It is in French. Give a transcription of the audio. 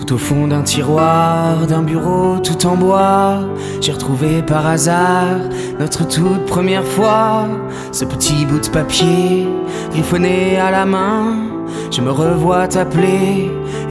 Tout au fond d'un tiroir, d'un bureau tout en bois, j'ai retrouvé par hasard notre toute première fois. Ce petit bout de papier griffonné à la main, je me revois t'appeler